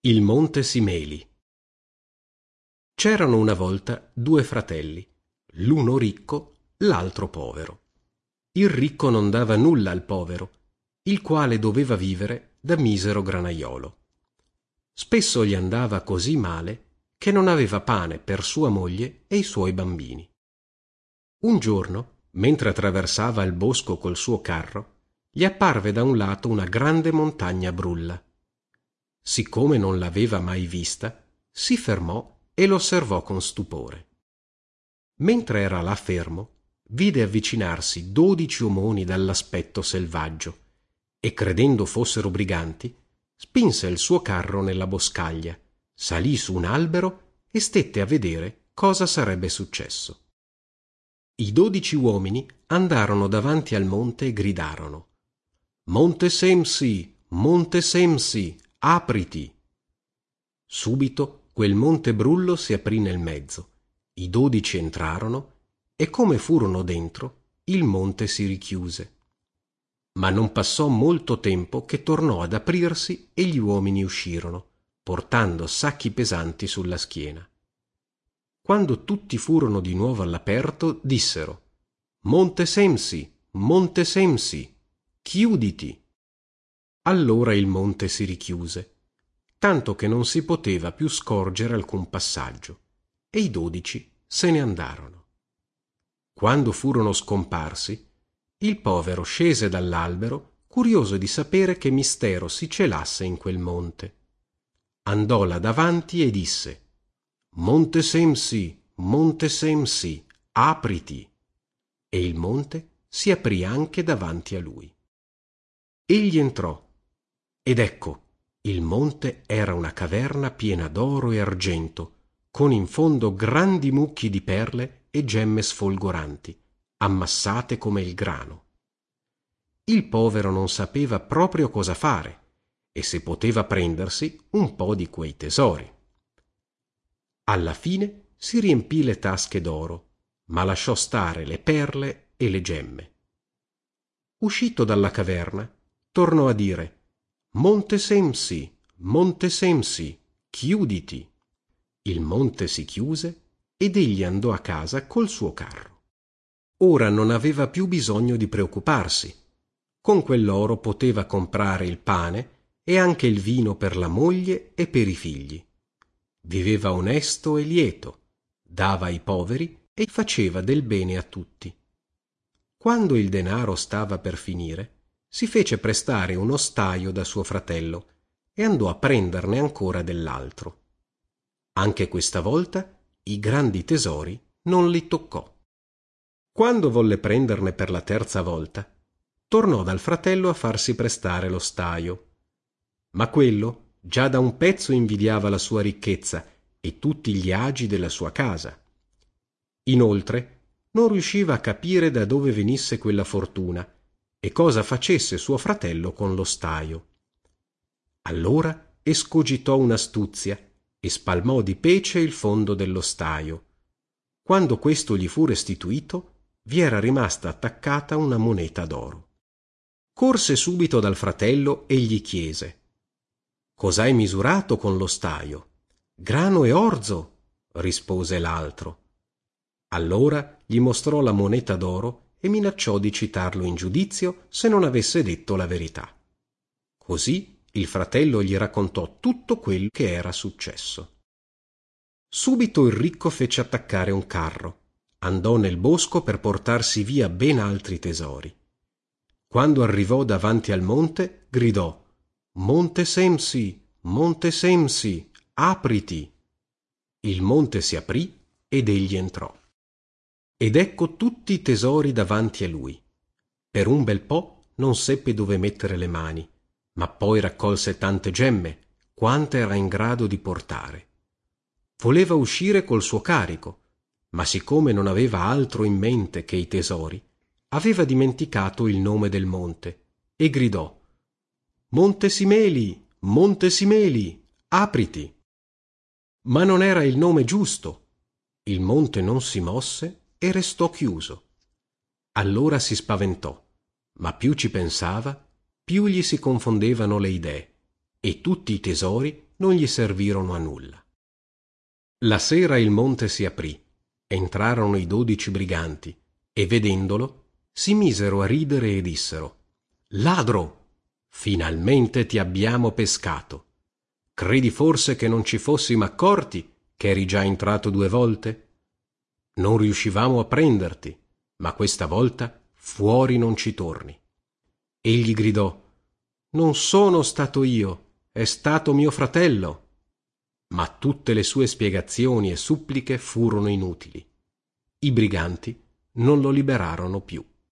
Il monte Simeli. C'erano una volta due fratelli, l'uno ricco, l'altro povero. Il ricco non dava nulla al povero, il quale doveva vivere da misero granaiolo. Spesso gli andava così male che non aveva pane per sua moglie e i suoi bambini. Un giorno, mentre attraversava il bosco col suo carro, gli apparve da un lato una grande montagna brulla. Siccome non l'aveva mai vista, si fermò e l'osservò con stupore. Mentre era là fermo, vide avvicinarsi 12 omoni dall'aspetto selvaggio e, credendo fossero briganti, spinse il suo carro nella boscaglia, salì su un albero e stette a vedere cosa sarebbe successo. I 12 uomini andarono davanti al monte e gridarono: «Monte Semsi! Monte Semsi! Apriti!» Subito quel monte brullo si aprì nel mezzo, i 12 entrarono e come furono dentro, il monte si richiuse. Ma non passò molto tempo che tornò ad aprirsi e gli uomini uscirono, portando sacchi pesanti sulla schiena. Quando tutti furono di nuovo all'aperto, dissero: «Monte Semsi, chiuditi!» Allora il monte si richiuse, tanto che non si poteva più scorgere alcun passaggio, e i 12 se ne andarono. Quando furono scomparsi, il povero scese dall'albero, curioso di sapere che mistero si celasse in quel monte. Andò là davanti e disse: Monte Semsi, apriti!» E il monte si aprì anche davanti a lui. Egli entrò, ed ecco, il monte era una caverna piena d'oro e argento, con in fondo grandi mucchi di perle e gemme sfolgoranti, ammassate come il grano. Il povero non sapeva proprio cosa fare e se poteva prendersi un po' di quei tesori. Alla fine si riempì le tasche d'oro, ma lasciò stare le perle e le gemme. Uscito dalla caverna, tornò a dire: Monte Semsi, chiuditi!» Il monte si chiuse ed egli andò a casa col suo carro. Ora non aveva più bisogno di preoccuparsi. Con quell'oro poteva comprare il pane e anche il vino per la moglie e per i figli. Viveva onesto e lieto, dava ai poveri e faceva del bene a tutti. Quando il denaro stava per finire, si fece prestare un ostaio da suo fratello e andò a prenderne ancora dell'altro. Anche questa volta i grandi tesori non li toccò. Quando volle prenderne per la terza volta, tornò dal fratello a farsi prestare l'ostaio. Ma quello già da un pezzo invidiava la sua ricchezza e tutti gli agi della sua casa. Inoltre non riusciva a capire da dove venisse quella fortuna e cosa facesse suo fratello con l'ostaio. Allora escogitò un'astuzia e spalmò di pece il fondo dello-staio. Quando questo gli fu restituito, vi era rimasta attaccata una moneta d'oro. Corse subito dal fratello e gli chiese: «Cos'hai misurato con lo-staio?» «Grano e orzo», rispose l'altro. Allora gli mostrò la moneta d'oro e minacciò di citarlo in giudizio se non avesse detto la verità. Così il fratello gli raccontò tutto quello che era successo. Subito il ricco fece attaccare un carro, andò nel bosco per portarsi via ben altri tesori. Quando arrivò davanti al monte, gridò: Monte Semsi, apriti! Il monte si aprì ed egli entrò. Ed ecco tutti i tesori davanti a lui. Per un bel po' non seppe dove mettere le mani, ma poi raccolse tante gemme, quante era in grado di portare. Voleva uscire col suo carico, ma siccome non aveva altro in mente che i tesori, aveva dimenticato il nome del monte e gridò: Monte Simeli, apriti! Ma non era il nome giusto. Il monte non si mosse e restò chiuso. Allora si spaventò, ma più ci pensava, più gli si confondevano le idee, e tutti i tesori non gli servirono a nulla. La sera il monte si aprì, entrarono i 12 briganti e, vedendolo, si misero a ridere e dissero: «Ladro! Finalmente ti abbiamo pescato! Credi forse che non ci fossimo accorti che eri già entrato 2 volte? Non riuscivamo a prenderti, ma questa volta fuori non ci torni». Egli gridò: «Non sono stato io, è stato mio fratello». Ma tutte le sue spiegazioni e suppliche furono inutili. I briganti non lo liberarono più.